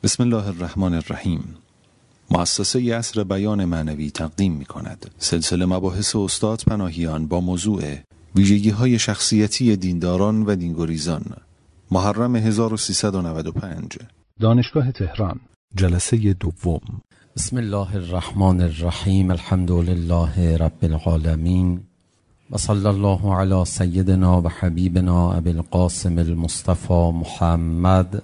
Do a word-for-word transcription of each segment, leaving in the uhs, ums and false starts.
بسم الله الرحمن الرحیم. مؤسسه یسر بیان معنوی تقدیم می کند سلسله مباحث استاد پناهیان با موضوع ویژگی‌های شخصیتی دینداران و دینگریزان، محرم هزار و سیصد و نود و پنج، دانشگاه تهران، جلسه دوم. بسم الله الرحمن الرحیم. الحمد لله رب العالمین و صلی الله علی سیدنا و حبیبنا ابی القاسم المصطفى محمد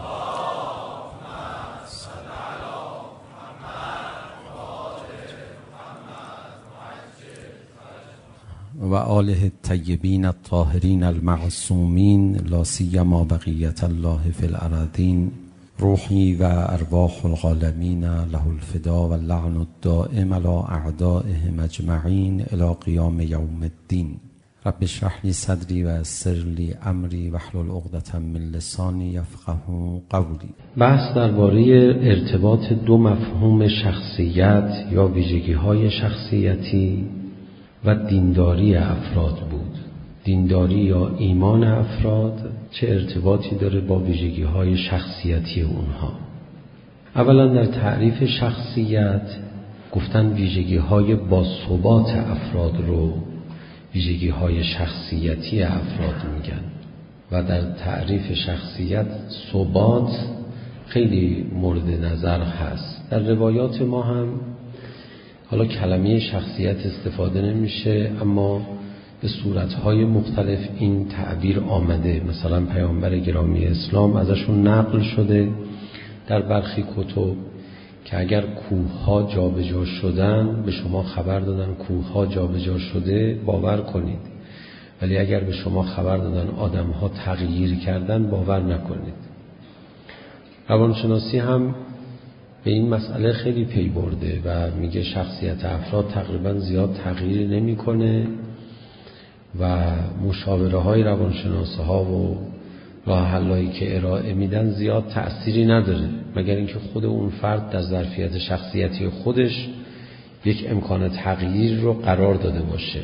و آله الطیبین الطاهرین المعصومین لا سیما بقیة الله فی الارضین. روحی و ارواح العالمین له الفدا و اللعن الدائم علی اعدائهم اجمعین الی قیام یوم الدین. رب اشرح لی صدری و یسر لی امری واحلل عقدة من لسانی یفقهوا قولی. بحث درباره ارتباط دو مفهوم شخصیت یا ویژگی‌های شخصیتی و دینداری افراد بود. دینداری یا ایمان افراد چه ارتباطی داره با ویژگی‌های شخصیتی اونها؟ اولا در تعریف شخصیت گفتن ویژگی‌های باثبات افراد رو ویژگی‌های شخصیتی افراد میگن و در تعریف شخصیت ثبات خیلی مورد نظر هست. در روایات ما هم حالا کلمه شخصیت استفاده نمیشه، اما به صورتهای مختلف این تعبیر آمده. مثلا پیامبر گرامی اسلام ازشون نقل شده در برخی کتب که اگر کوه‌ها جابجا شدن به شما خبر دادن کوه‌ها جابجا شده باور کنید، ولی اگر به شما خبر دادن آدم‌ها تغییر کردن باور نکنید. روانشناسی هم به این مسئله خیلی پی برده و میگه شخصیت افراد تقریبا زیاد تغییر نمیکنه و مشاوره های روانشناسه ها و راه حلایی که ارائه میدن زیاد تأثیری نداره، مگر اینکه خود اون فرد در ظرفیت شخصیتی خودش یک امکان تغییر رو قرار داده باشه.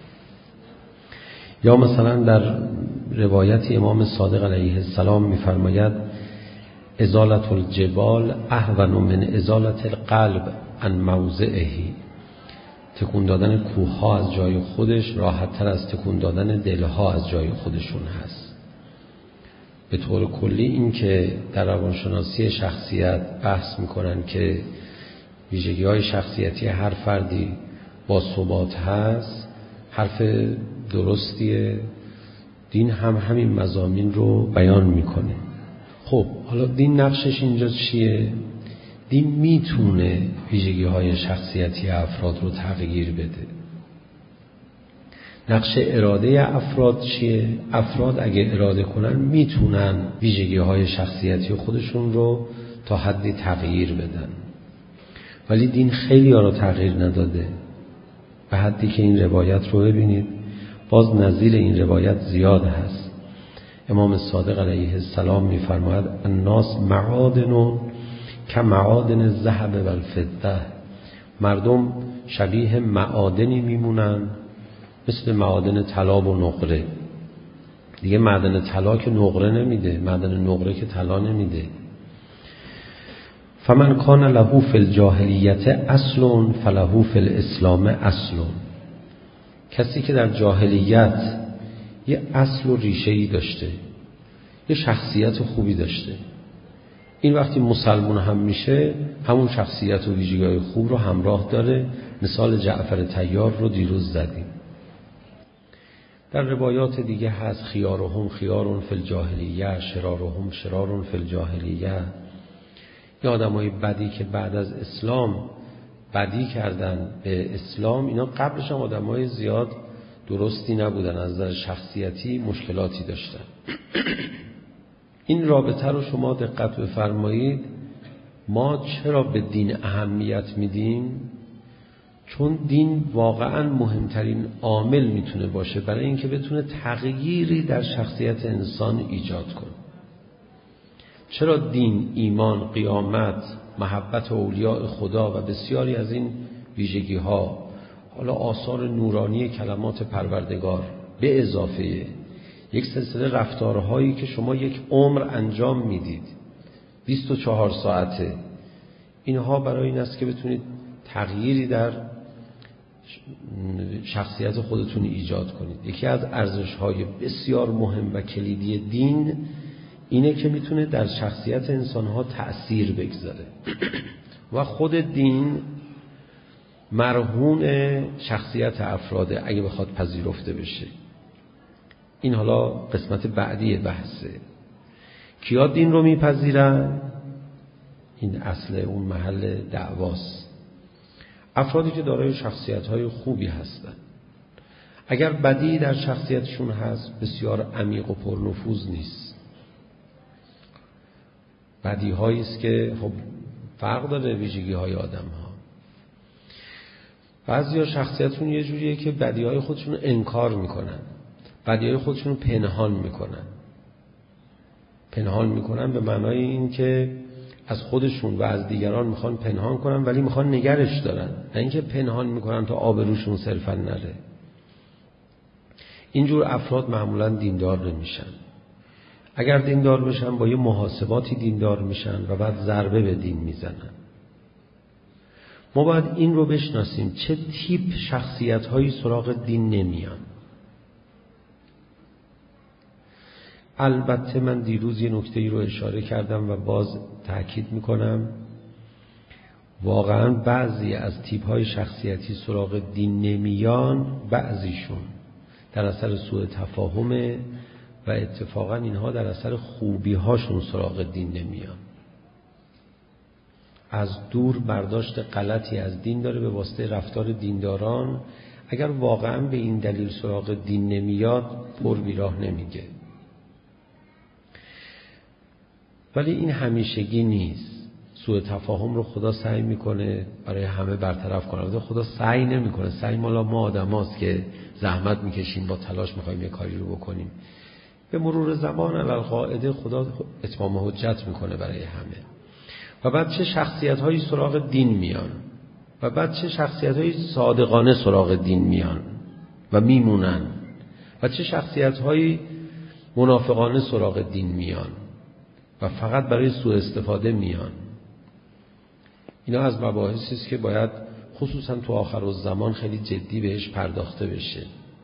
یا مثلا در روایت امام صادق علیه السلام میفرماید ازالت الجبال اهون من ازالت القلب عن موضعه. تکون دادن کوه‌ها از جای خودش راحت تر از تکون دادن دلها از جای خودشون هست. به طور کلی این که در روانشناسی شخصیت بحث میکنن که ویژگی‌های شخصیتی هر فردی با ثبات هست حرف درستیه. دین هم همین مضامین رو بیان میکنه. خب حالا دین نقشش اینجا چیه؟ دین میتونه ویژگی‌های شخصیتی افراد رو تغییر بده. نقش اراده افراد چیه؟ افراد اگه اراده کنن میتونن ویژگی‌های شخصیتی خودشون رو تا حدی تغییر بدن، ولی دین خیلی ها رو تغییر نداده، به حدی که این روایت رو ببینید باز نظیر این روایت زیاد هست. امام صادق علیه السلام می‌فرماید الناس معادن کمعادن الذهب و الفضه. مردم شبیه معادنی میمونن مثل معادن طلا و نقره. دیگه معدن طلا که نقره نمیده، معدن نقره که طلا نمیده. فمن کان له فی الجاهلیت اصل فله فی الاسلام اصل. کسی که در جاهلیت یه اصل و ریشه‌ای داشته، یه شخصیت خوبی داشته، این وقتی مسلمان هم میشه همون شخصیت و ویژگی‌های خوب رو همراه داره. مثال جعفر طیار رو دیروز زدیم. در روایات دیگه هست خیارهم خیارون فی الجاهلیه شرارهم شرارون فی الجاهلیه. یه آدمای بدی که بعد از اسلام بدی کردن به اسلام، اینا قبلش هم آدمای زیاد درستی نبودن، از نظر شخصیتی مشکلاتی داشتن. این رابطه رو شما دقت بفرمایید. ما چرا به دین اهمیت میدیم؟ چون دین واقعا مهمترین عامل میتونه باشه برای اینکه بتونه تغییری در شخصیت انسان ایجاد کنه. چرا دین، ایمان، قیامت، محبت اولیاء خدا و بسیاری از این ویژگی ها، حالا آثار نورانی کلمات پروردگار به اضافه یک سلسله رفتارهایی که شما یک عمر انجام میدید، بیست و چهار ساعته. اینها برای این است که بتونید تغییری در شخصیت خودتون ایجاد کنید. یکی از ارزش‌های بسیار مهم و کلیدی دین اینه که میتونه در شخصیت انسان‌ها تأثیر بگذاره و خود دین مرهون شخصیت افراده اگه بخواد پذیرفته بشه. این حالا قسمت بعدی بحثه. کیا دین رو میپذیرن؟ این اصل اون محل دعواست. افرادی که دارای شخصیت‌های خوبی هستن. اگر بدی در شخصیتشون هست بسیار عمیق و پرنفوذ نیست. بدی هایی است که خب فرق داره ویژگی های آدم ها. بعضیا شخصیتشون یه جوریه که بدی های خودشون انکار میکنن، بدی های خودشون پنهان میکنن. پنهان میکنن به معنای این که از خودشون و از دیگران میخوان پنهان کنن ولی میخوان نگرش دارن، نه اینکه پنهان میکنن تا آبروشون صرفا نره. اینجور افراد معمولا دیندار نمیشن. اگر دیندار بشن با یه محاسباتی دیندار میشن و بعد ضربه به دین میزنن. ما باید این رو بشناسیم چه تیپ شخصیت هایی سراغ دین نمیان. البته من دیروز یه نکته ای رو اشاره کردم و باز تأکید میکنم، واقعا بعضی از تیپ های شخصیتی سراغ دین نمیان، بعضیشون در اثر سوء تفاهمه و اتفاقا اینها در اثر خوبی هاشون سراغ دین نمیان. از دور برداشت غلطی از دین داره به واسطه رفتار دینداران. اگر واقعا به این دلیل سراغ دین نمیاد پر بیراه نمیگه. ولی این همیشگی نیست. سوء تفاهم رو خدا سعی میکنه برای همه برطرف کنه. خدا سعی نمیکنه. سعی مالا ما آدم هاست که زحمت میکشیم، با تلاش میخوایم یه کاری رو بکنیم. به مرور زمان علالقاعده خدا اتمام حجت میکنه برای همه. و بعد چه شخصیت هایی سراغ دین میان و بعد چه شخصیت هایی صادقانه سراغ دین میان و میمونن و چه شخصیت هایی منافقانه سراغ دین میان و فقط برای سوء استفاده میان. اینا از مباحثی است که باید خصوصا تو آخر الزمان خیلی جدی بهش پرداخته بشه.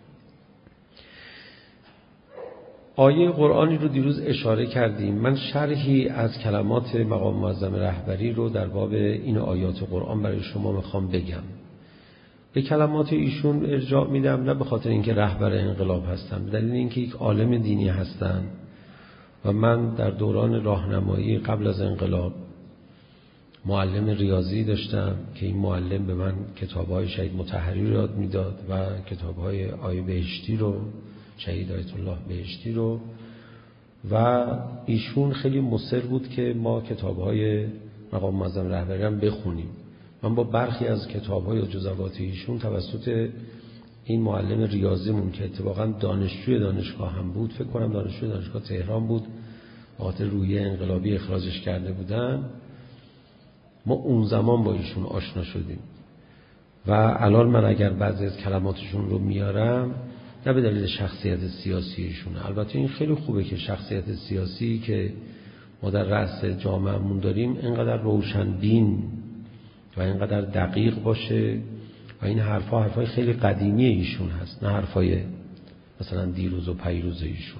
آیه قرآنی رو دیروز اشاره کردیم. من شرحی از کلمات مقام معظم رهبری رو در باب این آیات قرآن برای شما میخوام بگم. به کلمات ایشون ارجاع میدم، نه به خاطر اینکه رهبر انقلاب هستم، به دلیل اینکه یک عالم دینی هستن و من در دوران راهنمایی قبل از انقلاب معلم ریاضی داشتم که این معلم به من کتاب‌های شهید مطهری رو یاد میداد و کتاب‌های آیه بهشتی رو، شهید آیت الله بهشتی رو، و ایشون خیلی مصر بود که ما کتاب‌های مقام معظم رهبری هم بخونیم. من با برخی از کتاب‌های و جزوات ایشون توسط این معلم ریاضیمون که اتفاقا دانشجوی دانشگاه هم بود، فکر کنم دانشجوی دانشگاه تهران بود، به خاطر روحیه انقلابی اخراجش کرده بودن، ما اون زمان با ایشون آشنا شدیم و الان من اگر بعضی از کلماتشون رو میارم نه به دلیل شخصیت سیاسی ایشونه. البته این خیلی خوبه که شخصیت سیاسی که ما در رأس جامعهمون داریم اینقدر روشنبین و اینقدر دقیق باشه و این حرفا حرفای خیلی قدیمی ایشون هست، نه حرفای مثلا دیروز و پیروز ایشون.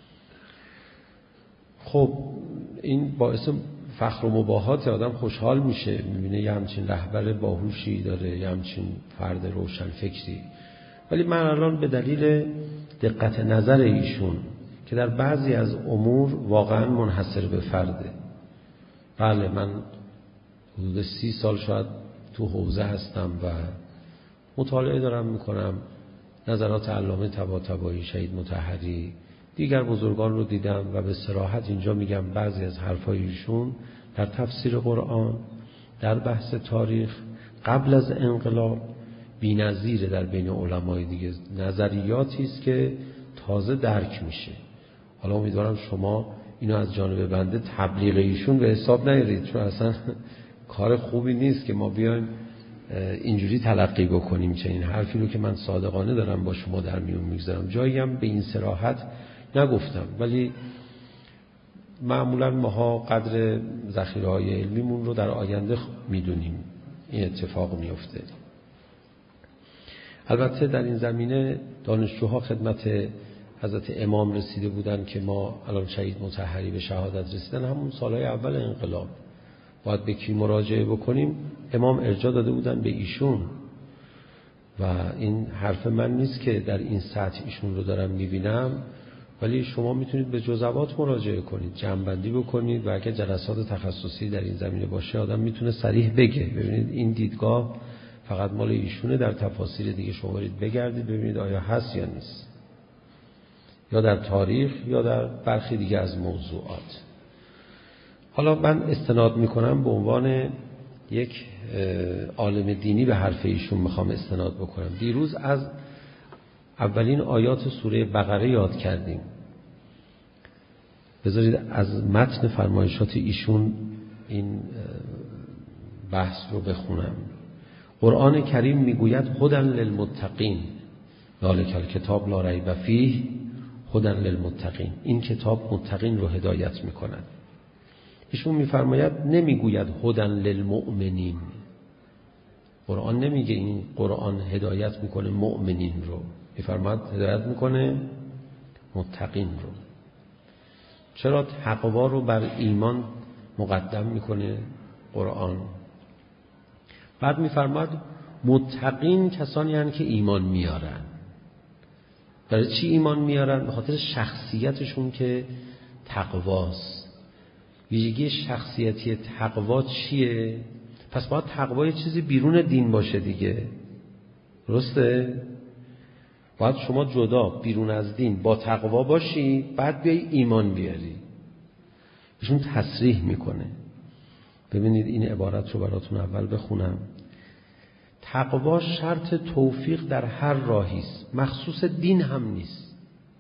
خب این باعث فخر و مباهات، آدم خوشحال میشه میبینه یه همچین رهبر باهوشی داره، یه همچین فرد روشن فکری. ولی من الان به دلیل دقت نظر ایشون که در بعضی از امور واقعا منحصر به فرده، بله من حدود سی سال شاید تو حوزه هستم و مطالعه دارم میکنم، نظرات علامه طباطبایی، شهید مطهری، دیگر بزرگان رو دیدم و به صراحت اینجا میگم بعضی از حرفای ایشون در تفسیر قرآن، در بحث تاریخ قبل از انقلاب بی‌نظیره در بین علمای دیگه. نظریاتی است که تازه درک میشه. حالا امیدوارم شما اینو از جانب بنده تبلیغ ایشون به حساب نیارید، چون اصلا کار خوبی نیست که ما بیایم اینجوری تلقی بکنیم چنین حرفی رو که من صادقانه دارم با شما در میون میگذارم. جایی هم به این صراحت نگفتم، ولی معمولا ماها قدر ذخیره‌های علمیمون رو در آینده میدونیم این اتفاق میفته. البته در این زمینه دانشجوها خدمت حضرت امام رسیده بودن که ما الان شهید مطهری به شهادت رسیدن همون سالهای اول انقلاب، باید به کی مراجعه بکنیم؟ امام ارجاع داده بودن به ایشون و این حرف من نیست که در این سطح ایشون رو دارم میبینم، ولی شما میتونید به جزوات مراجعه کنید، جمع‌بندی بکنید و اگه جلسات تخصصی در این زمینه باشه آدم میتونه صریح بگه. ببینید این دیدگاه فقط مال ایشونه، در تفاسیر دیگه شما برید بگردید ببینید آیا هست یا نیست، یا در تاریخ یا در برخی دیگه از موضوعات. حالا من استناد میکنم به عنوان یک عالم دینی به حرف ایشون میخوام استناد بکنم. دیروز از اولین آیات سوره بقره یاد کردیم. بذارید از متن فرمایشات ایشون این بحث رو بخونم. قرآن کریم میگوید هدی للمتقین ذالک الکتاب لا ریب فیه هدی للمتقین. این کتاب متقین رو هدایت میکند. ایشون میفرماید نمیگوید هدی للمؤمنین. قرآن نمیگه این قرآن هدایت میکنه مؤمنین رو، میفرماید هدایت میکنه متقین رو. چرا تقوا رو بر ایمان مقدم میکنه قرآن؟ بعد میفرماید متقین کسانی هستند که ایمان میارن. برای چی ایمان میارن؟ به خاطر شخصیتشون که تقواست. ویژگی شخصیتی تقوا چیه؟ پس باید تقوا یه چیزی بیرون دین باشه دیگه، درسته؟ باید شما جدا بیرون از دین با تقوا باشی، بعد بیای ایمان بیاری. ایشون تصریح میکنه. ببینید این عبارت رو براتون اول بخونم. تقوا شرط توفیق در هر راهی است، مخصوص دین هم نیست.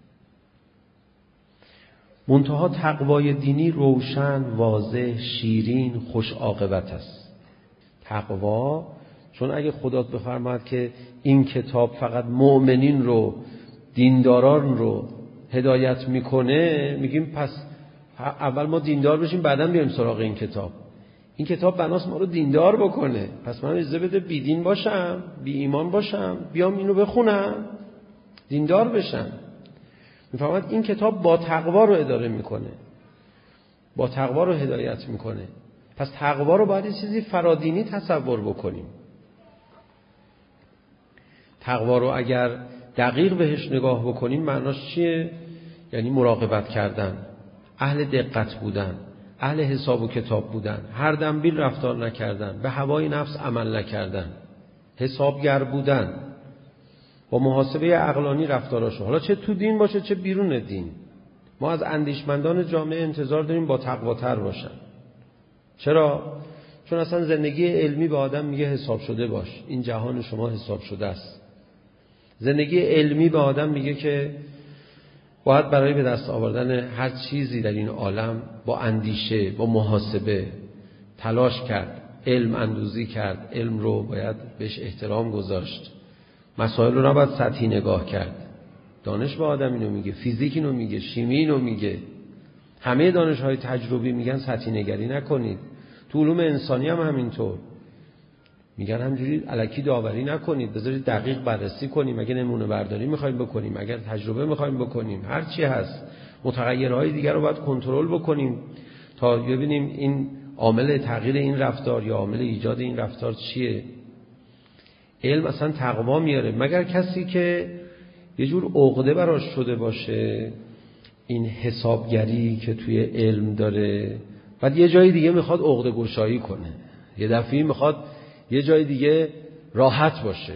منتها تقوای دینی روشن، واضح، شیرین، خوش عاقبت است. تقوا چون اگه خدا بفرماید که این کتاب فقط مؤمنین رو، دینداران رو هدایت میکنه، میگیم پس اول ما دیندار بشیم بعداً بیایم سراغ این کتاب. این کتاب بناست ما رو دیندار بکنه، پس من اجازه بده بی دین باشم، بی ایمان باشم، بیام اینو بخونم دیندار بشم. میفهمید این کتاب با تقوا رو اداره میکنه، با تقوا رو هدایت میکنه. پس تقوا رو باید یه چیزی فرادینی تصور بکنیم. تقوا رو اگر دقیق بهش نگاه بکنیم معناش چیه؟ یعنی مراقبت کردن، اهل دقت بودن، اهل حساب و کتاب بودن، هر دنبیل رفتار نکردن، به هوای نفس عمل نکردن، حسابگر بودن، با محاسبه عقلانی رفتاراشو، حالا چه تو دین باشه چه بیرون دین. ما از اندیشمندان جامعه انتظار داریم با تقواتر باشن. چرا؟ چون اصلا زندگی علمی به آدم میگه حساب شده باش، این جهان شما حساب شده است. زندگی علمی به آدم میگه که باید برای به دست آوردن هر چیزی در این عالم با اندیشه، با محاسبه تلاش کرد، علم اندوزی کرد، علم رو باید بهش احترام گذاشت، مسائل رو نباید سطحی نگاه کرد. دانش به آدم اینو میگه، فیزیک اینو میگه، شیمی اینو میگه، همه دانش‌های تجربی میگن سطحی نگری نکنید. تو علوم انسانی هم همینطور میگن همجوری الکی داوری نکنید، بذارید دقیق بررسی کنیم. اگه نمونه برداری میخوایم بکنیم، اگر تجربه میخوایم بکنیم، هر چی هست متغیرهای دیگر رو باید کنترل بکنیم تا ببینیم این عامل تغییر این رفتار یا عامل ایجاد این رفتار چیه. علم اصلا تقوا میاره، مگر کسی که یه جور عقده براش شده باشه این حسابگری که توی علم داره، بعد یه جای دیگه میخواد عقده گشایی کنه، یه دفعه میخواد یه جای دیگه راحت باشه،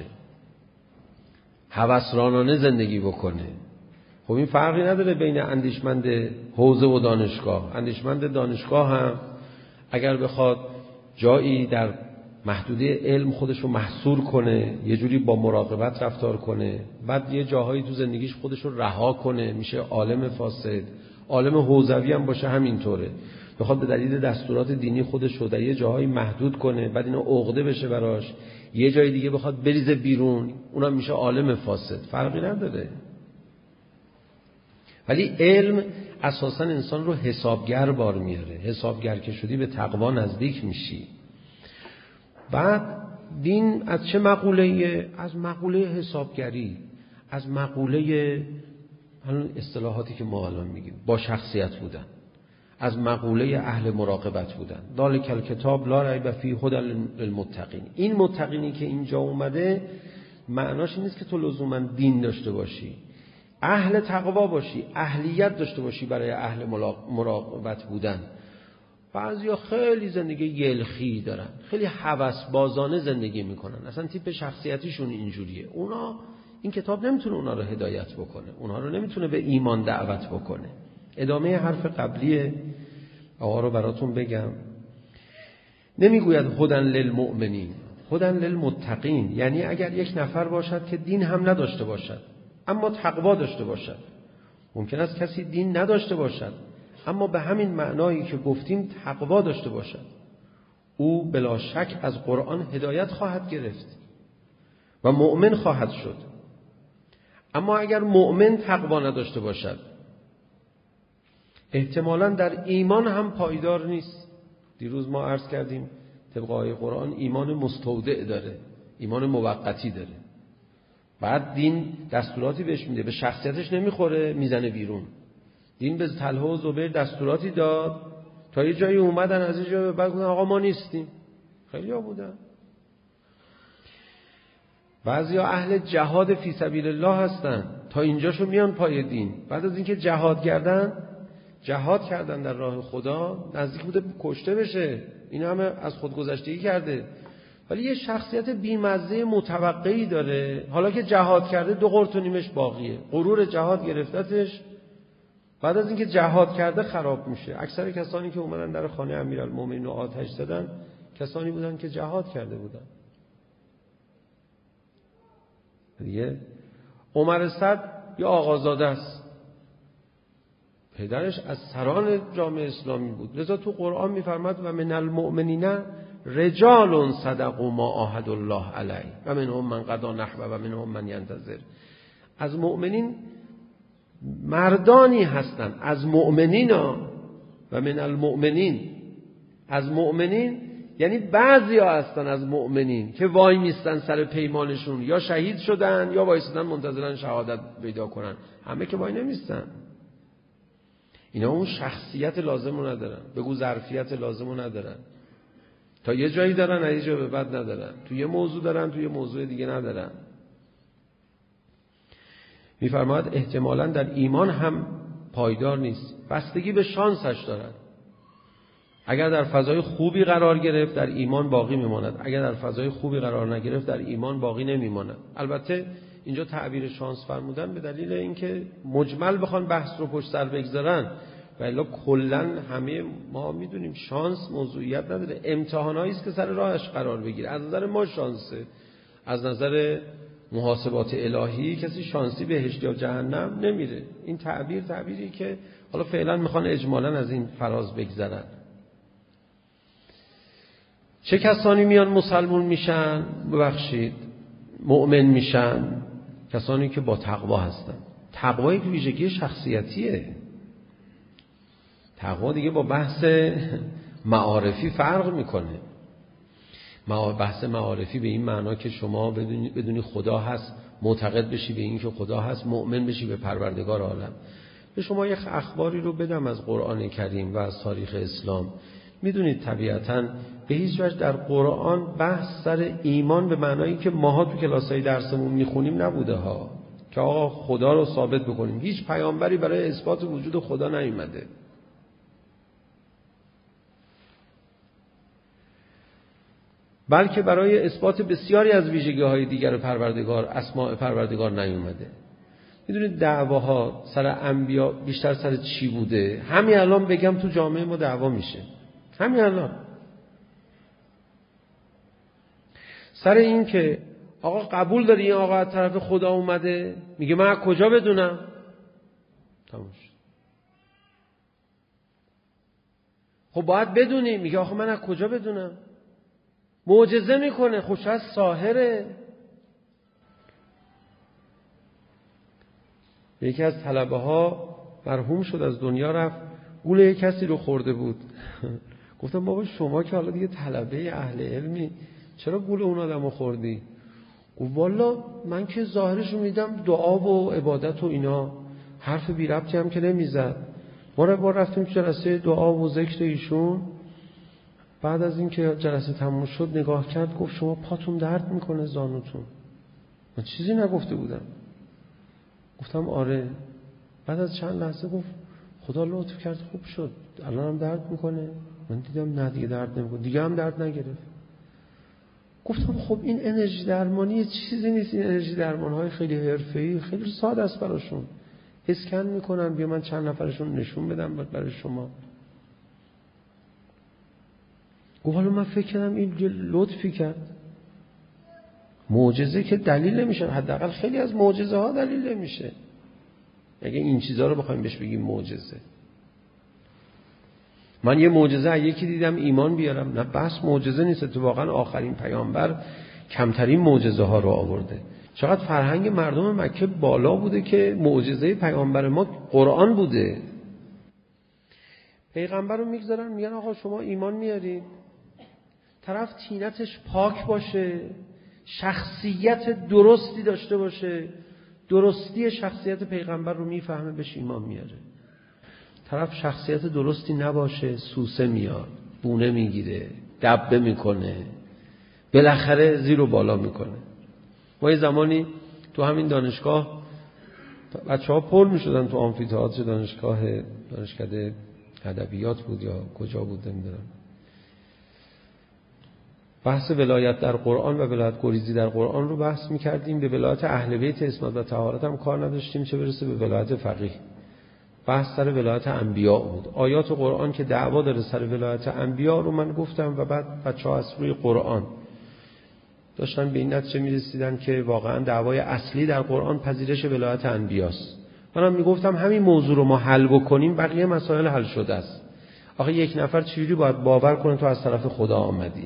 هوسرانانه زندگی بکنه. خب این فرقی نداره بین اندیشمند حوزه و دانشگاه. اندیشمند دانشگاه هم اگر بخواد جایی در محدوده علم خودش رو محصور کنه، یه جوری با مراقبت رفتار کنه، بعد یه جاهایی تو زندگیش خودش رو رها کنه، میشه عالم فاسد. عالم حوزوی هم باشه همینطوره، بخواد به دلیل دستورات دینی خودش رو در یه جاهایی محدود کنه، بعد اینو عقده بشه براش، یه جای دیگه بخواد بریزه بیرون، اونم میشه عالم فاسد. فرقی نداره. ولی علم اساساً انسان رو حسابگر بار میاره. حسابگر که شدی به تقوا نزدیک میشی. بعد دین از چه مقوله‌ایه؟ از مقوله حسابگری، از مقوله همون اصطلاحاتی که ما الان میگیم، با شخصیت بودن، از مقوله اهل مراقبت بودن. ذالک الکتاب لا ریب فیه هدی للمتقین. این متقینی که اینجا اومده معناش نیست که تو لزوما دین داشته باشی، اهل تقوا باشی، اهلیت داشته باشی برای اهل مراقبت بودن. بعضیا خیلی زندگی یلخی دارن، خیلی هوسبازانه زندگی میکنن، اصلا تیپ شخصیتیشون اینجوریه. اونا این کتاب نمیتونه اونا رو هدایت بکنه، اونا رو نمیتونه به ایمان دعوت بکنه. ادامه حرف قبلی آقا رو براتون بگم. نمیگوید هدن للمؤمنین، هدن للمتقین. یعنی اگر یک نفر باشد که دین هم نداشته باشد اما تقوا داشته باشد، ممکن است کسی دین نداشته باشد اما به همین معنایی که گفتیم تقوا داشته باشد، او بلا شک از قرآن هدایت خواهد گرفت و مؤمن خواهد شد. اما اگر مؤمن تقوا نداشته باشد، احتمالاً در ایمان هم پایدار نیست. دیروز ما عرض کردیم طبق آیه قرآن ایمان مستودع داره، ایمان موقتی داره. بعد دین دستوراتی بهش میده، به شخصیتش نمیخوره میزنه بیرون. دین به طلحه و زبیر دستوراتی داد تا یه جایی اومدن، از یه جایی بعد گفتن آقا ما نیستیم. خیلی ها بودن. بعضیا اهل جهاد فی سبیل الله هستن، تا اینجاشو میان پای دین. بعد از اینکه جهاد کردن جهاد کردن در راه خدا، نزدیک بوده کشته بشه، این همه از خودگذشتگی کرده، ولی یه شخصیت بیمزه متوقعی داره. حالا که جهاد کرده دو قرت و نیمش باقیه، غرور جهاد گرفتتش. بعد از اینکه جهاد کرده خراب میشه. اکثر کسانی که اومدن در خانه امیرالمومنین و آتش زدن کسانی بودن که جهاد کرده بودن. دیگه عمر صدر یا آقازاده است، پدرش از سران جامعه اسلامی بود. لذا تو قرآن میفرماد و من المؤمنین رجال صدقوا ما عاهدوا الله علیه و منهم من قضی نحبه و منهم من ینتظر. از مؤمنین مردانی هستند، از مؤمنینا و من المؤمنین، از مؤمنین یعنی بعضی ها هستن از مؤمنین که وای میستن سر پیمانشون، یا شهید شدن یا وایستن منتظرن شهادت پیدا کنن. همه که وای نمیستن. اینا اون شخصیت لازم رو ندارن، بگو ظرفیت لازم رو ندارن. تا یه جایی دارن، از یه جا به بعد ندارن. تو یه موضوع دارن، تو یه موضوع دیگه ندارن. میفرماید احتمالاً در ایمان هم پایدار نیست، بستگی به شانسش دارد. اگر در فضای خوبی قرار گرفت در ایمان باقی میماند، اگر در فضای خوبی قرار نگرفت در ایمان باقی نمیماند. البته اینجا تعبیر شانس فرمودن به دلیل اینکه مجمل بخوان بحث رو پشت سر بگذارن، ولی کلا همه ما میدونیم شانس موضوعیت نداره. امتحانایی است که سر راهش قرار بگیره. از نظر ما شانسه، از نظر محاسبات الهی کسی شانسی بهشت یا جهنم نمیره. این تعبیر تعبیری که حالا فعلا میخوان اجمالا از این فراز بگذرن. چه کسانی میان مسلمون میشن؟ ببخشید مؤمن میشن؟ کسانی که با تقوا هستن. تقوا یک ویژگی شخصیتیه. تقوا دیگه با بحث معارفی فرق میکنه. بحث معارفی به این معنا که شما بدونی, بدونی خدا هست، معتقد بشی به این که خدا هست، مؤمن بشی به پروردگار عالم. به شما یک اخباری رو بدم از قرآن کریم و از تاریخ اسلام. میدونید طبیعتاً به هیچ وجه در قرآن بحث سر ایمان به معنایی که ماها تو کلاسای درسمون میخونیم نبوده ها، که آقا خدا رو ثابت بکنیم. هیچ پیامبری برای اثبات وجود خدا نیومده. بلکه برای اثبات بسیاری از ویژگی‌های دیگر پروردگار، اسماء پروردگار نیومده. میدونید دعواها سر انبیا بیشتر سر چی بوده؟ همین الان بگم تو جامعه ما دعوا میشه. همین الان سر این که آقا قبول داری این آقا از طرف خدا اومده؟ میگه من از کجا بدونم؟ تموم شد. خب باید بدونی. میگه آخه من از کجا بدونم؟ معجزه میکنه، خوش از ساحره. یکی از طلبه ها مرحوم شد، از دنیا رفت، گوله کسی رو خورده بود. گفتم بابا شما که حالا دیگه طلبه اهل علمی، چرا گوله اون آدمو خوردی؟ گفت والا من که ظاهرش رو میدم دعا و عبادت و اینا، حرف بی ربطی هم که نمیزد. ما رو بار رفتیم جلسه دعا و ذکر ایشون، بعد از این که جلسه تموم شد نگاه کرد، گفت شما پاتون درد میکنه زانوتون. من چیزی نگفته بودم. گفتم آره. بعد از چند لحظه گفت خدا لطف کرد خوب شد، الان هم درد میکنه. من دیدم نه دیگه درد نمیکنه، دیگه هم درد نگرفت. گفتم خب این انرژی درمانی چیزی نیست، این انرژی درمان‌های خیلی حرفه‌ای خیلی ساده است براشون، اسکن میکنن، بیا من چند نفرشون نشون بدم برای شما. گفت حالا من فکر کردم این لطفی کرد. معجزه که دلیل نمیشه، حداقل خیلی از معجزه ها دلیل نمیشه. اگه این چیزا رو بخوایم بهش بگیم معجزه. من یه معجزه یکی دیدم ایمان بیارم، نه بس معجزه نیست. تو واقعا آخرین پیامبر کمترین معجزه ها رو آورده. چقدر فرهنگ مردم مکه بالا بوده که معجزه پیامبر ما قرآن بوده. پیغمبر رو میگذارن میگن آقا شما ایمان میارید، طرف تینتش پاک باشه، شخصیت درستی داشته باشه، درستی شخصیت پیغمبر رو میفهمه بهش ایمان میاره. طرف شخصیت درستی نباشه، سوسه میاد، بونه میگیره، دبه میکنه، بالاخره زیر و بالا میکنه. ما یه زمانی تو همین دانشگاه بچه ها پر میشدن تو آمفی‌تئاتر دانشگاه، دانشکده ادبیات بود یا کجا بود نمیدونم، بحث ولایت در قرآن و ولایت گریزی در قرآن رو بحث میکردیم. به ولایت اهل بیت عصمت و طهارت هم کار نداشتیم، چه برسه به ولایت فقیه. بحث سر ولایت انبیاء بود. آیات قرآن که دعوا داره سر ولایت انبیاء رو من گفتم و بعد بچه‌ها از روی قرآن داشتن به این نتیجه میرسیدن که واقعا دعوای اصلی در قرآن پذیرش ولایت انبیاست. منم میگفتم همین موضوع رو ما حل بکنیم بقیه مسائل حل شده است. آخه یک نفر چجوری باید باور کنه تو از طرف خدا آمدی؟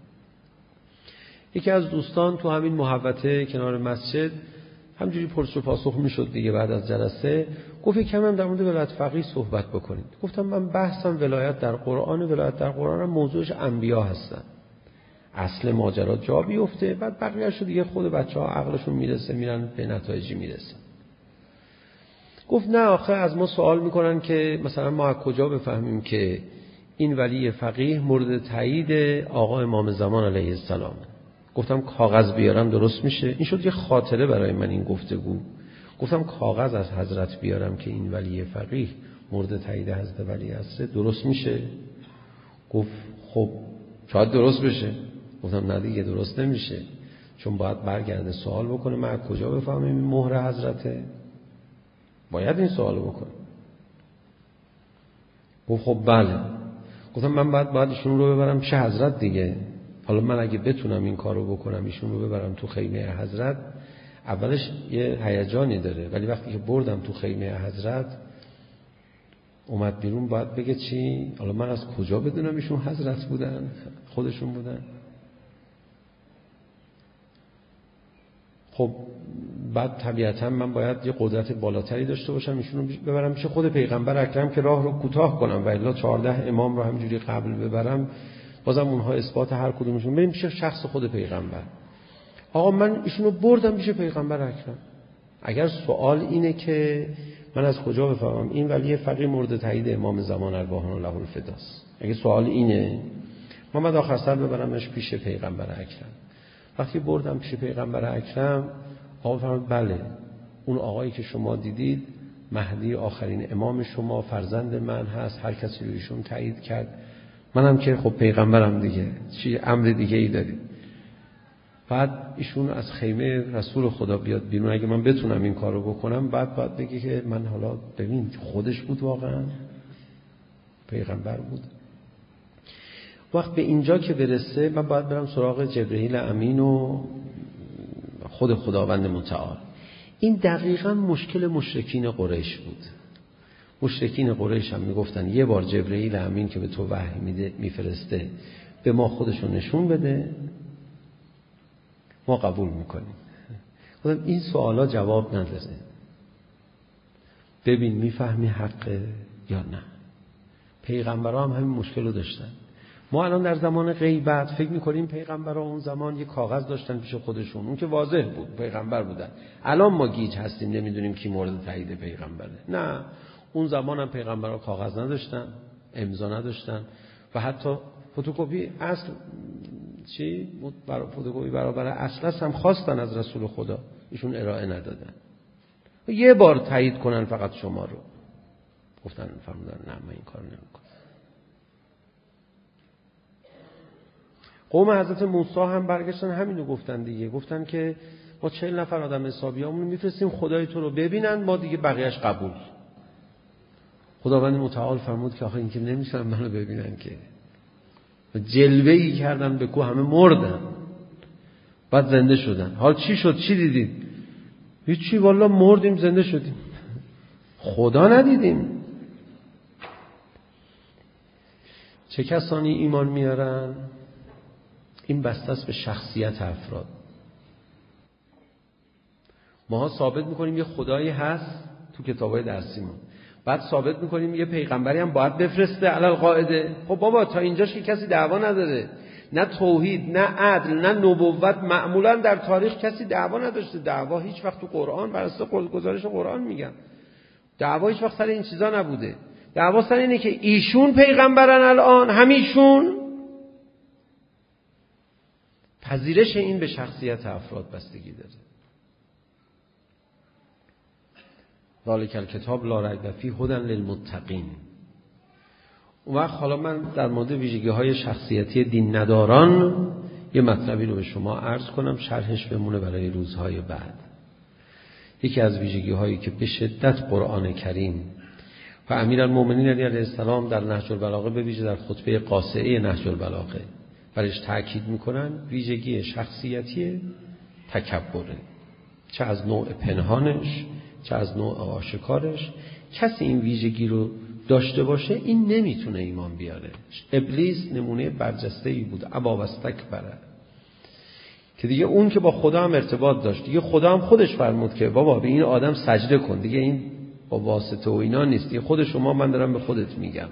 یکی از دوستان تو همین محوطه کنار مسجد همجوری پرسش و پاسخ میشد دیگه بعد از جلسه، گفت کم هم در مورد ولایت فقیه صحبت بکنید. گفتم من بحثم ولایت در قرآن، ولایت در قرآن هم موضوعش انبیا هستن، اصل ماجرا جا بیفته، بعد بقیه‌اش رو دیگه خود بچه‌ها عقلشون میرسه میرن به نتایجی میرسن. گفت نه آخه از ما سوال میکنن که مثلا ما از کجا بفهمیم که این ولی فقیه مورد تایید آقا امام زمان علیه السلام. گفتم کاغذ بیارم درست میشه؟ این شد یه خاطره برای من این گفتگو. گفتم کاغذ از حضرت بیارم که این ولی فقیه مورد تایید حضرت ولی عصر درست میشه؟ گفت خب شاید درست بشه. گفتم نه دیگه درست نمیشه، چون باید برگرده سوال بکنه من از کجا بفهمم این مهر حضرته؟ باید این سوال بکنه. گفت خب بله. گفتم من بعد باید ایشون رو ببرم پیش حضرت دیگه. حالا من اگه بتونم این کارو بکنم ایشون رو ببرم تو خیمه حضرت، اولش یه هیجانی داره، ولی وقتی که بردم تو خیمه حضرت اومد بیرون باید بگه چی؟ حالا من از کجا بدونم ایشون حضرت بودن؟ خودشون بودن؟ خب بعد طبیعتا من باید یه قدرت بالاتری داشته باشم ایشون رو ببرم پیش خود پیغمبر اکرم که راه رو کوتاه کنم، و الا چهارده امام رو همینجوری قبل ببرم بازم اونها اثبات هر کدومشون. بریم پیش شخص خود پیغمبر. آقا من ایشون رو بردم پیش پیغمبر اکرم. اگر سوال اینه که من از کجا بفهمم این ولی فقیه مورد تایید امام زمان ارواحنا له الفداست، اگه سوال اینه من بعد آخر سر ببرمش پیش پیغمبر اکرم. وقتی بردم پیش پیغمبر اکرم آقا فرمود بله اون آقایی که شما دیدید مهدی آخرین امام شما فرزند من هست، هر کسی رو ایشون تایید کرد، منم که خب پیغمبرم دیگه، چی امر دیگه ای داری؟ بعد ایشون از خیمه رسول خدا بیاد بیرون، اگه من بتونم این کارو بکنم بعد بعد بگی که من حالا ببین خودش بود واقعا پیغمبر بود. وقت به اینجا که برسه من باید برم سراغ جبرئیل امین و خود خداوند متعال. این دقیقاً مشکل مشرکین قریش بود. مشرکین قریش هم میگفتن یه بار جبرئیل امین که به تو وحی میده میفرسته به ما خودشو نشون بده ما قبول میکنیم. خودم این سوالا جواب نداره. ببین میفهمی حقه یا نه. پیغمبرها هم همین مشکل رو داشتن. ما الان در زمان غیبت فکر میکنیم پیغمبرها اون زمان یه کاغذ داشتن پیش خودشون، اون که واضح بود پیغمبر بودن. الان ما گیج هستیم نمیدونیم کی مورد تایید پیغمبره. نه، اون زمان هم پیغمبرها کاغذ نداشتن، امضا نداشتن و حتی فتوکپی اصل چی برای فتوکپی برابر اصل هم خواستن از رسول خدا، ایشون ارائه ندادن. یه بار تایید کنن فقط شما رو. گفتن فرمودن نه من این کار نمیکنم. قوم حضرت موسی هم برگشتن همینو گفتن دیگه. گفتن که ما چهل نفر آدم حسابیامون میفرستیم خدای تو رو ببینن، ما دیگه بقیه‌اش قبول. خداوند متعال فرمود که آخه این که نمیشن منو ببینن که. جلوه‌ای کردن به کو، همه مردن بعد زنده شدن. حال چی شد؟ چی دیدید؟ هیچی والله، مردیم زنده شدیم، خدا ندیدیم. چه کسانی ایمان میارن؟ این بسته است به شخصیت افراد. ماها ثابت میکنیم یه خدایی هست تو کتابای درسیمون، بعد ثابت میکنیم یه پیغمبری هم باید بفرسته علل قاعده. خب بابا تا اینجاش که کسی دعوا نداره، نه توحید، نه عدل، نه نبوت. معمولا در تاریخ کسی دعوا نداشته. دعوا هیچ وقت تو قرآن بر اساس گزارش قرآن میگن دعوا هیچ وقت سر این چیزا نبوده. دعوا سر اینه که ایشون پیغمبرن، الان همیشون. پذیرش این به شخصیت افراد بستگی داره. ذالک الکتاب لا ریب فیه هدی للمتقین. اون وقت حالا من در مورد ویژگی‌های شخصیتی دین نداران یه مطلبی رو به شما عرض کنم، شرحش بمونه برای روزهای بعد. یکی از ویژگی‌هایی که به شدت قرآن کریم و امیرالمومنین علیه السلام در نهج البلاغه، به ویژه در خطبه قاصعه نهج البلاغه برش تأکید میکنن، ویژگی شخصیتی تکبره، چه از نوع پنهانش چه از نوع آشکارش. کسی این ویژگی رو داشته باشه این نمیتونه ایمان بیاره. ابلیس نمونه برجسته‌ای بود، ابا و استکبر، که دیگه اون که با خدا هم ارتباط داشت، دیگه خدا هم خودش فرمود که بابا به این آدم سجده کن، دیگه این با واسطه و اینا نیست، دیگه خود شما، من دارم به خودت میگم.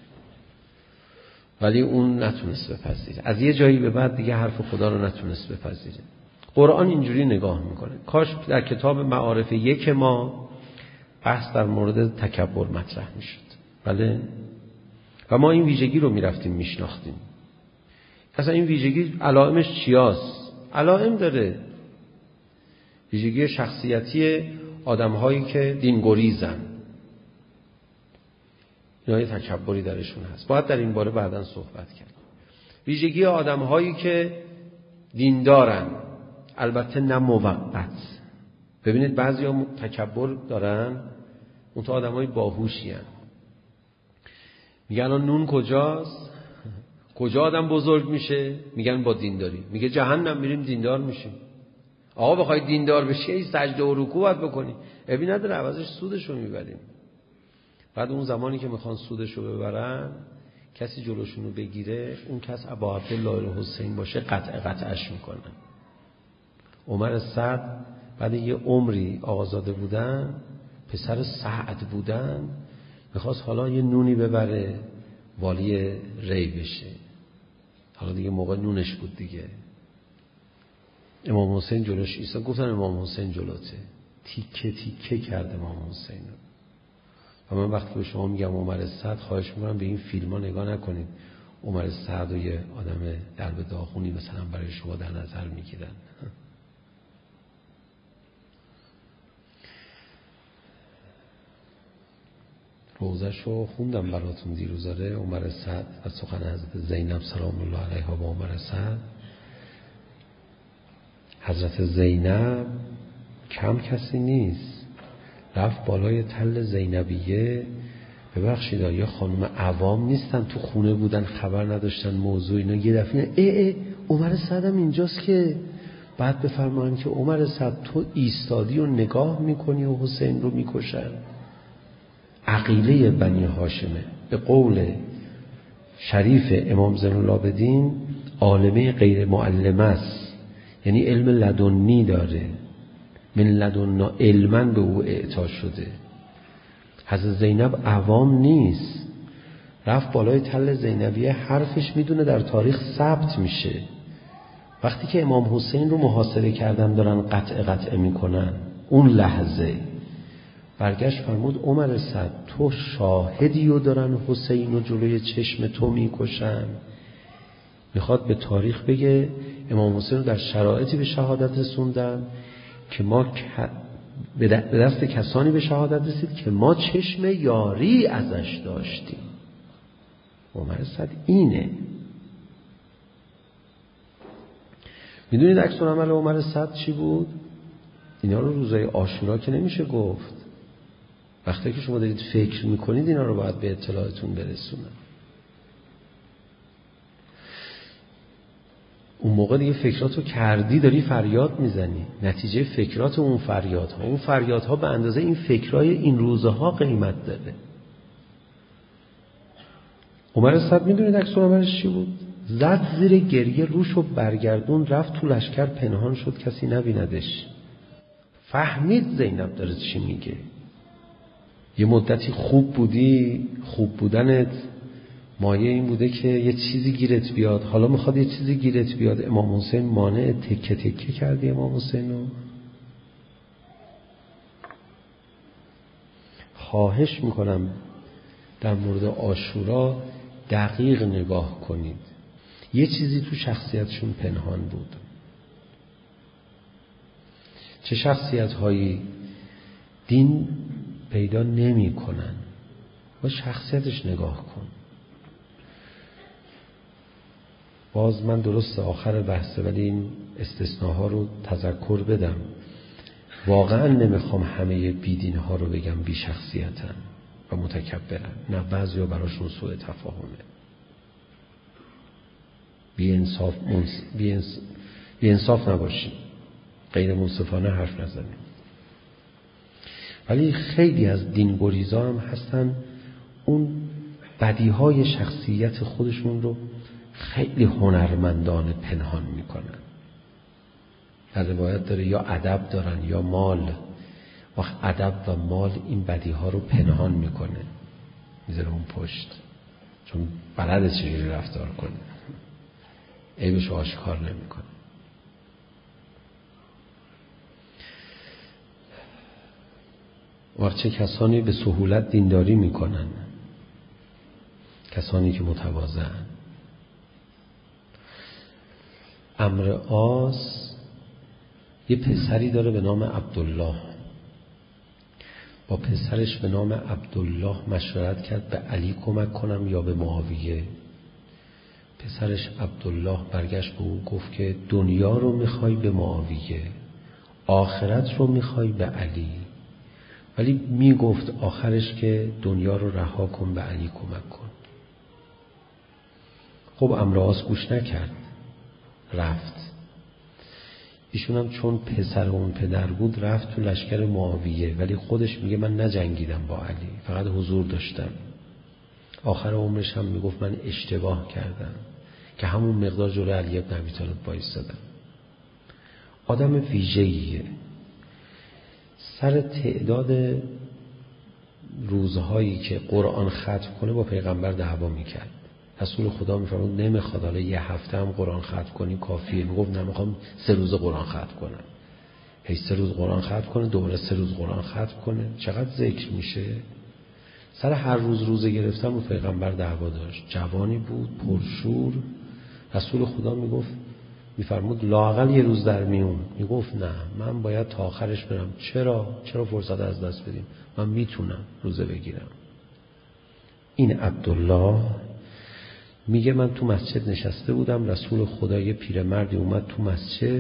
ولی اون نتونست بپذیره. از یه جایی به بعد دیگه حرف خدا رو نتونست بپذیره. قرآن اینجوری نگاه میکنه. کاش در کتاب معارف یک ما بحث در مورد تکبر مطرح میشد. بله، و ما این ویژگی رو میرفتیم میشناختیم. اصلا این ویژگی علائمش چیاست؟ علائم داره. ویژگی شخصیتی آدم‌هایی که دینگریزن، اینا یه تکبری درشون هست. باید در این باره بعداً صحبت کرد. ویژگی آدم‌هایی که دیندارن، البته نه موقت. ببینید بعضی‌ها تکبر دارن، اون تا آدم‌های باهوشی هستن. میگن الان نون کجاست؟ کجا آدم بزرگ میشه؟ میگن با دینداری. میگه جهنم میریم دیندار میشیم. آقا بخوای دیندار بشی ای سجده و رکوع باید بکنی. ابی نداره، عوضش سودشو میبریم. بعد اون زمانی که میخوان سودشو ببرن، کسی جلوشونو بگیره، اون کس ابا عبدالله الحسین باشه قطع قطعش میکنن. عمر سعد بعد یه عمری آقازاده بودن، پسر سعد بودن، میخواست حالا یه نونی ببره والی ری بشه. حالا دیگه موقع نونش بود دیگه. امام حسین جلوش ایستاد، گفتن امام حسین جلوته. تیکه تیکه کرد امام حسین رو. و من وقتی به شما میگم عمر سعد، خواهش میکنم به این فیلم ها نگاه نکنید. عمر سعد و یه آدم درب داغونی مثلا برای شما در نظر میگیرن. روزشو خوندم براتون دیروزاره، عمر سعد و سخن حضرت زینب سلام الله علیها با عمر سعد. حضرت زینب کم کسی نیست، رفت بالای تل زینبیه. ببخشید یه خانم عوام نیستن، تو خونه بودن خبر نداشتن موضوع اینا، یه دفعه ای ای عمر سعد هم اینجاست که بعد بفرمایند که عمر سعد تو ایستادی و نگاه میکنی و حسین رو میکشن. عقیله بنی هاشمه. به قول شریف امام زین العابدین عالمه غیر معلمه است، یعنی علم لدنی داره، من لدنا علما به او اعطا شده. حضرت زینب عوام نیست، رفت بالای تل زینبیه، حرفش میدونه در تاریخ ثبت میشه. وقتی که امام حسین رو محاصره کردن دارن قطع قطع میکنن، اون لحظه برگشت فرمود عمر سعد تو شاهدی رو دارن حسین رو جلوی چشم تو میکشن. میخواد به تاریخ بگه امام حسین رو در شرایطی به شهادت رسوندن که ما به دست کسانی به شهادت رسید که ما چشم یاری ازش داشتیم. عمر سعد اینه. میدونید عکس العمل عمر سعد چی بود؟ اینا رو روزای عاشورا که نمیشه گفت. وقتی که شما دارید فکر میکنید اینا رو باید به اطلاعتون برسونن. اون موقع دیگه فکراتو کردی داری فریاد میزنی، نتیجه فکرات اون فریادها اون فریادها به اندازه این فکرای این روزها قیمت داره. عمر سعد میدونید عکس العملش چی بود؟ زد زیر گریه، روشو برگردون، رفت تو لشکر پنهان شد کسی نبیندش. فهمید زینب داره چی میگه. یه مدتی خوب بودی، خوب بودنت مایه این بوده که یه چیزی گیرت بیاد، حالا میخواد یه چیزی گیرت بیاد. امام حسین مانع تکه تکه کردی امام حسین رو. خواهش میکنم در مورد عاشورا دقیق نگاه کنید. یه چیزی تو شخصیتشون پنهان بود. چه شخصیت هایی دین پیدا نمی کنن. با شخصیتش نگاه کن. باز من درست آخر بحثه ولی این استثناها رو تذکر بدم. واقعا نمیخوام همه بیدین ها رو بگم بی شخصیتن و متکبرن. نه، بعضی ها براشون سوء تفاهمه. بی انصاف, منص... بی انص... بی انصاف نباشیم، غیر منصفانه حرف نزنیم. ولی خیلی از دین گریزا هم هستن اون بدیهای شخصیت خودشون رو خیلی هنرمندانه پنهان میکنن. در روایت داره یا ادب دارن یا مال. وقت ادب و مال این بدیها رو پنهان میکنه، میذاره اون پشت، چون بلده چجوری رفتار کنه، عیبش آشکار نمیکنه. وقت چه کسانی به سهولت دینداری میکنن؟ کسانی که متواضعن. عمرو عاص یه پسری داره به نام عبدالله. با پسرش به نام عبدالله مشورت کرد به علی کمک کنم یا به معاویه. پسرش عبدالله برگشت به او گفت که دنیا رو میخوای به معاویه، آخرت رو میخوای به علی. ولی میگفت آخرش که دنیا رو رها کن به علی کمک کن. خب عمرو عاص گوش نکرد، رفت. ایشون هم چون پسر اون پدر بود رفت تو لشکر معاویه، ولی خودش میگه من نجنگیدم با علی، فقط حضور داشتم. آخر عمرش هم میگفت من اشتباه کردم که همون مقدار جلوی علی ابن ابی طالب وایسادم. آدم ویژه‌ایه. سر تعداد روزهایی که قرآن ختم کنه با پیغمبر دعوا میکرد. رسول خدا میفرمود نمیخواد حالا یه هفته هم قرآن ختم کنی کافیه. میگفت نه، میخوام سه روز قرآن ختم کنم. هی سه روز قرآن ختم کنه، دوباره سه روز قرآن ختم کنه. چقدر ذکر میشه. سر هر روز روزه گرفتن با پیغمبر دعوا داشت. جوانی بود، پرشور. رسول خدا میگفت، میفرمود لااقل یه روز در میون. میگفت نه، من باید تا آخرش برم. چرا؟ چرا فرصت از دست بدیم؟ من میتونم روزه بگیرم. این عبدالله میگه من تو مسجد نشسته بودم، رسول خدا یه پیرمردی اومد تو مسجد،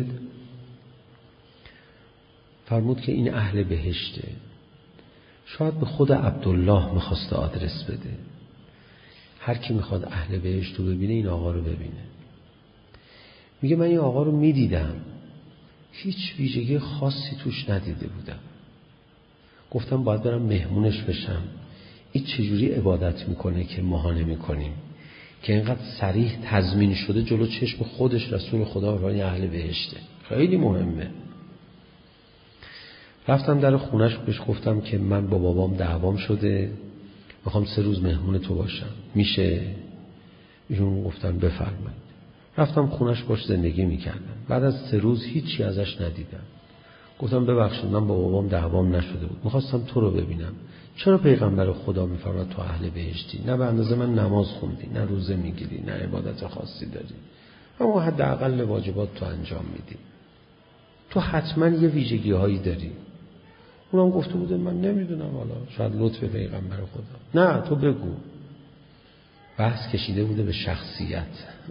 فرمود که این اهل بهشته. شاید به خود عبدالله میخواسته آدرس بده. هر کی میخواد اهل بهشت رو ببینه این آقا رو ببینه. میگه من این آقا رو میدیدم، هیچ ویژگی خاصی توش ندیده بودم. گفتم باید برم مهمونش بشم. این چجوری عبادت میکنه که ماها نمیکنیم، که اینقدر صریح تضمین شده جلو چشم خودش رسول خدا رانی اهل بهشته. خیلی مهمه. رفتم در خونش، بهش گفتم که من با بابام دعوام شده، میخوام سه روز مهمون تو باشم، میشه؟ ایشون گفتن بفرمایید. رفتم خونش باش زندگی میکردم. بعد از سه روز هیچی ازش ندیدم. گفتم ببخشید من با بابام دعوام نشده بود، میخواستم تو رو ببینم. چرا پیغمبر خدا میفرماد تو اهل بهشتی؟ نه به اندازه من نماز خوندی، نه روزه میگیری، نه عبادت خاصی داری، اما حداقل واجبات تو انجام میدی. تو حتما یه ویژگی هایی داری. اونم گفته بوده من نمیدونم، حالا شاید لطف پیغمبر خدا. نه تو بگو. بحث کشیده بوده به شخصیت.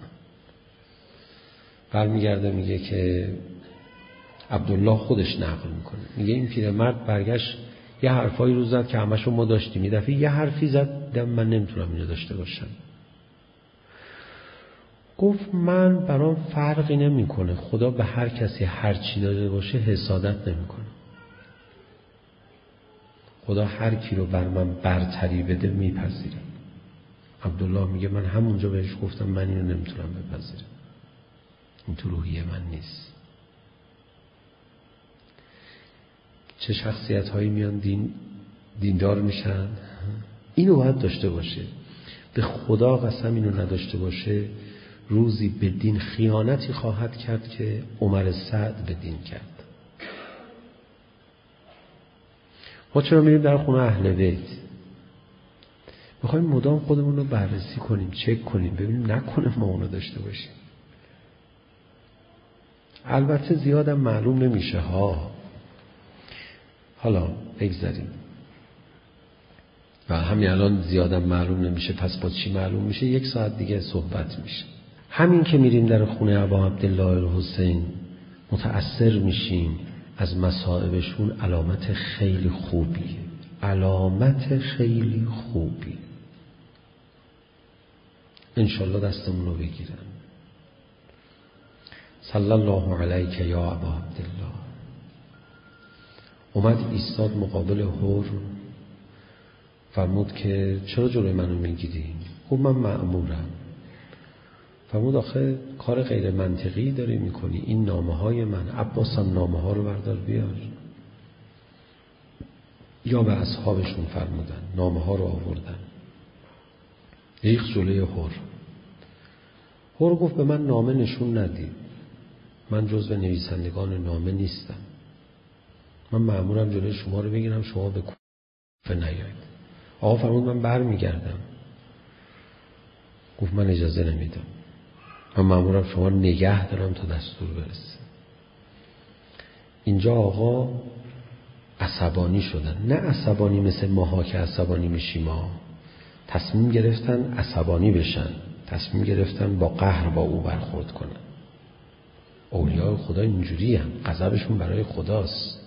برمیگرده میگه که عبدالله خودش نقل میکنه، میگه این پیرمرد برگشت یه حرفایی رو زد که همشو ما داشتیم، یه دفعه یه حرفی زد دم من نمیتونم اینو داشته باشم. گفت من برام فرقی نمیکنه، خدا به هر کسی هر چی داده باشه حسادت نمیکنه. خدا هر کی رو بر من برتری بده میپذیره. عبدالله میگه من همونجا بهش گفتم من اینو نمیتونم بپذیرم، این تو روحیه من نیست. چه شخصیت هایی میان دین دیندار میشن؟ اینو باید داشته باشه. به خدا قسم اینو نداشته باشه روزی به دین خیانتی خواهد کرد که عمر سعد به دین کرد. ما چرا میریم در خونه اهل بیت؟ میخوایم مدام خودمون رو بررسی کنیم، چک کنیم، ببینیم نکنه ما اونو داشته باشیم. البته زیادم معلوم نمیشه ها. حالا بگذاریم. و همین الان زیادم معلوم نمیشه، پس با چی معلوم میشه؟ یک ساعت دیگه صحبت میشه. همین که میریم در خونه ابا عبدالله الحسین متأثر میشیم از مصائبشون، علامت خیلی خوبیه، علامت خیلی خوبی. انشالله دستمون رو بگیرن. صلی الله علیک یا ابا عبدالله. اومد ایستاد مقابل حر، فرمود که چرا جلوی منو میگیری؟ گفت من مأمورم. فرمود آخه کار غیر منطقی داری میکنی، این نامه های من. عباسم نامه ها رو بردار بیار. یا به اصحابشون فرمودن، نامه ها رو آوردن، ریخت جلوی حر. حر گفت به من نامه نشون ندید، من جزو نویسندگان نامه نیستم، من مأمورم جلوی شما رو بگیرم، شما به کوفه نیایید. آقا فرمود من بر میگردم. گفت من اجازه نمیدم، من مأمورم شما نگه دارم تا دستور برسه. اینجا آقا عصبانی شدن، نه عصبانی مثل ماها که عصبانی میشیم ما، تصمیم گرفتن عصبانی بشن، تصمیم گرفتن با قهر با او برخورد کنن. اولیاء خدا اینجوری هم، غضبشون برای خداست.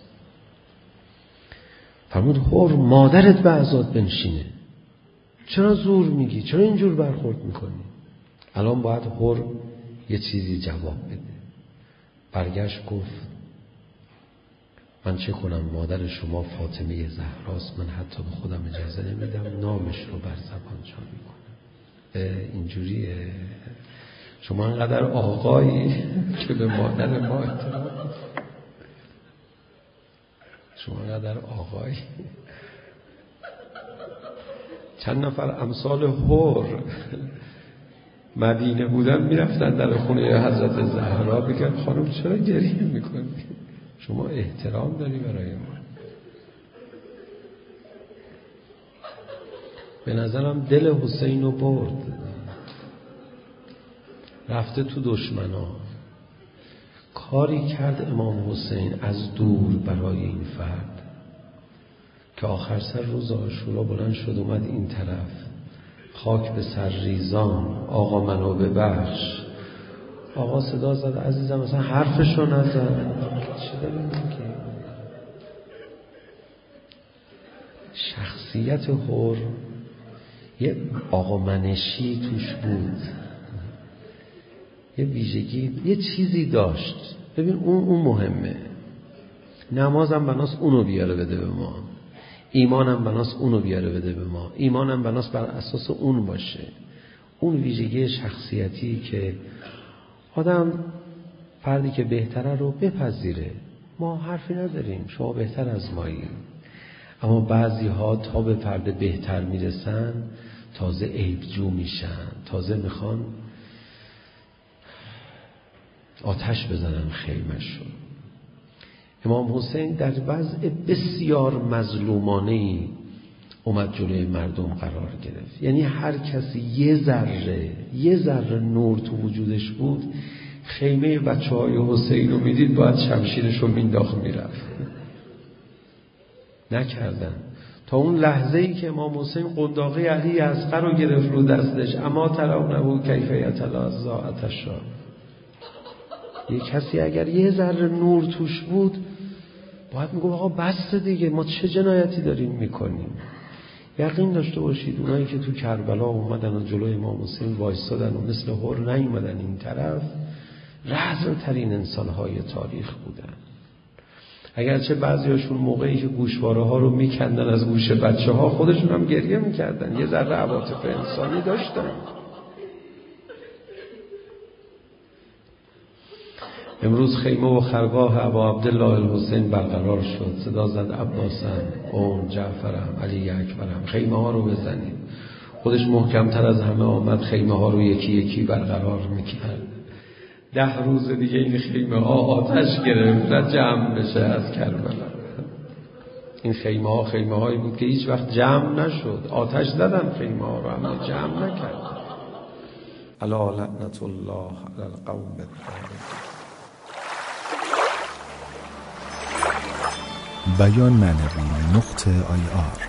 فرمود حر مادرت به عزاد بنشینه، چرا زور میگی، چرا اینجور برخورد میکنی؟ الان باید حر یه چیزی جواب بده. برگشت گفت من چه کنم، مادر شما فاطمه زهراست، من حتی به خودم اجازه نمیدم نامش رو بر زبان جاری کنم. اینجوریه؟ شما انقدر آقایی که به مادر ما احترام، شما انقدر آقایی. چند نفر امثال حر مدینه بودن میرفتن در خونه حضرت زهرا بگن خانم چرا گریه میکنی؟ شما احترام داری برای ما. به نظرم دل حسین رو برد، رفته تو دشمنا. کاری کرد امام حسین از دور برای این فرد که آخر سر روز عاشورا بلند شد اومد این طرف، خاک به سر ریزان، آقا منو ببخش. آقا صدا زد عزیزم مثلا حرفشو نزد. چه داری میگی؟ شخصیت حر یه آقا منشی توش بود، یه ویژگی، یه چیزی داشت. ببین اون اون مهمه. نمازم بناس اونو بیاره بده به ما، ایمانم بناس اونو بیاره بده به ما، ایمانم بناس بر اساس اون باشه. اون ویژگی شخصیتی که آدم فردی که بهتره رو بپذیره، ما حرفی نداریم، شما بهتر از مایی. اما بعضی ها تا به پرده بهتر میرسن تازه عیبجو میشن، تازه میخوان آتش بزنن خیمه‌شون. امام حسین در وضع بسیار مظلومانه‌ای اومد جلوی مردم قرار گرفت. یعنی هر کسی یه ذره یه ذره نور تو وجودش بود، خیمه بچه های حسین رو میدید باید شمشیرش رو مینداخت میرفت. نکردن تا اون لحظه ای که امام حسین قنداقه علی اصغر رو گرفت رو دستش، اما ترونه کیفیت الازا اتشا. یه کسی اگر یه ذره نور توش بود باید میگه آقا بس دیگه، ما چه جنایتی داریم میکنیم. یقین داشته باشید اونایی که تو کربلا اومدن و جلوی امام حسین وایسادن و مثل هر نیومدن این طرف، رزل‌ترین انسان‌های تاریخ بودن. اگرچه بعضیاشون موقعی که گوشواره ها رو میکندن از گوش بچه ها خودشون هم گریه میکردن، یه ذره عواطف انسانی داشتن. امروز خیمه و خرگاه ابا عبدالله الحسین برقرار شد. صدا زد عباسم، اون جعفرم، علی اکبرم، خیمه ها رو بزنید. خودش محکمتر از همه آمد خیمه ها رو یکی یکی برقرار میکرد. ده روز دیگه این خیمه ها آتش گرفت و جمع بشه از کربلا. این خیمه ها خیمه هایی بود که هیچ وقت جمع نشد. آتش زدن خیمه ها رو اما جمع نکردن. الا لعنت الله علی القوم الظالمین. بیان معنوی نقطه آی آر